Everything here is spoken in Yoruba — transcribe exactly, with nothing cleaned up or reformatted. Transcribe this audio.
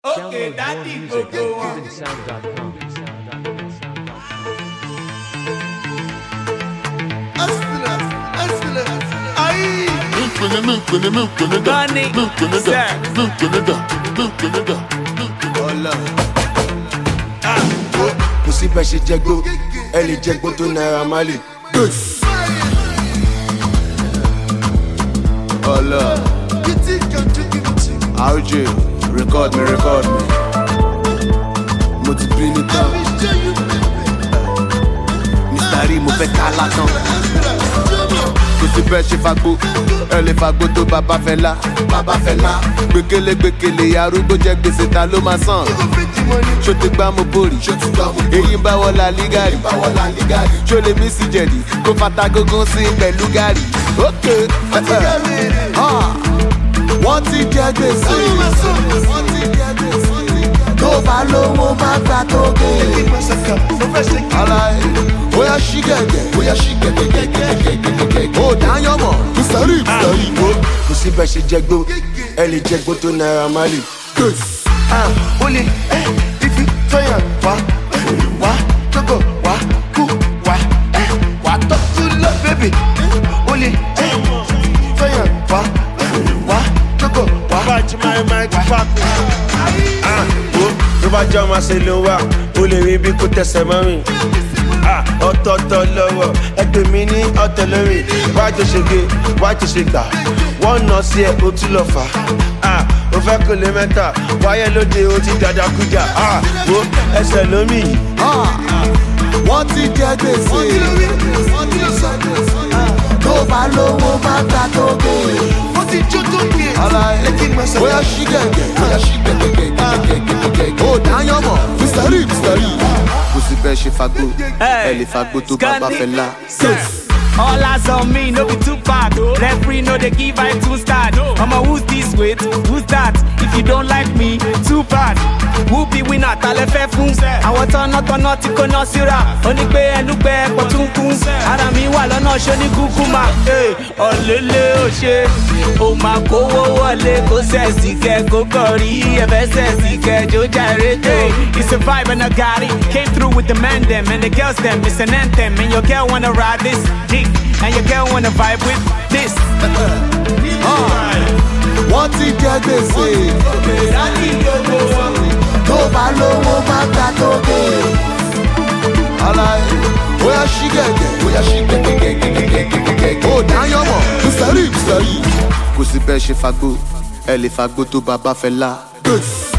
Okay, daddy, go go on. Sound dot com. Milk in the milk in the milk in the da, Money, milk in the da, sir. milk in the da, milk in the da, milk in the da. Ọlá. Kò sí bẹ́ẹ̀ ṣe jẹ́gbó, ẹ lè jẹ́gbó tó Naira Marley. Ọlá. R J, record me, record me. Mo ti bí ní tán. mister Rí mo fẹ́ ká látàn. Kò sí bẹ́ẹ̀ ṣe fagbó, ẹ lè fagbó tó bàbá fẹ́ lá. Bàbá fẹ́ lá. Gbèkélé gbèkélé arúgbó jẹ gbèsè ta ló máa san. Ṣó ti gbá mo bórì, èyí ń bá wọ la lígàrì. Ṣó lè mí sí jẹ̀dí, kó fata gógún sí pẹ̀lú gàrì. Ókè, wọ́n ti jẹ gbèsè. Tó bá lówó má gbà tó gé. Aláì, bóyá ṣí gẹ̀gẹ̀, bóyá ṣí gẹ̀gẹ̀. Ó dáyọ̀ mọ̀, mister Rí, mister Rí. Kò sí bẹ́ẹ̀ ṣe jẹ́gbó, ẹ lè jẹ́gbó tó Naira Marley. O lè ifi tọ́yàn wá wá tókò wá kú wá wá tọ́jú lọ bébì. O lè tọ́yàn wá wá tókò wá. Bájú máa máa kí fáko. Tó bá jẹ́ ọmọ ṣe ló wà, o lè rí bí kò tẹ̀sẹ̀ mọ́ mi. Ọ̀tọ̀ọ̀tọ̀ lọ́wọ́ ẹgbẹ́ mi ní ọ̀tọ̀ lórí. Wá tó ṣe gbé, wá tó ṣe gbà. Wọ́n nà sí ẹ, o tún lọ fà. O fẹ́ kò lè mẹ́ta, wáyé lóde o ti dada kújà. Wo ẹsẹ̀ lómi. Wọ́n ti jẹ gbèsè. Tó bá lówó má gbà tó gé. Mo ti jó tó gbé. Aláì, bóyá ṣí gẹ̀gẹ̀, bóyá ṣí gẹ̀gẹ̀. Ó dáyọ̀ mọ̀, mister Rí, mister Rí. Kò sí bẹ́ẹ̀ ṣe fagbó, ẹ lè fagbó tó bàbá fẹ́ lá. All eyes on me, no be too bad. Referee no they give I two start. Mama, who's this with? Who's that? If you don't like me, too bad. Who be winner? Tale fe fun. I want to not on not to no sira. Only pay and look back for two kun. Ara mi wa lọ́nà show ni guguma. Hey, olele o she. O ma ko wo wọlé kó sexy ke kó kori. E fe sexy ke jo jare. Hey, it's a vibe and I got it. Came through with the man them and the girls them. It's an anthem and your girl wanna ride this dick. And your girl wanna vibe with this. Wọ́n ti jẹ gbèsè. Tó bá lówó má gbà tó gé. Aláì, bóyá ṣí gẹ̀gẹ̀, bóyá ṣí gẹ̀gẹ̀. Ó dáyọ̀ mọ̀, mister Rí, mister Rí. Kò sí bẹ́ẹ̀ ṣe fagbó, ẹ lè fagbó tó bàbá fẹ́ lá.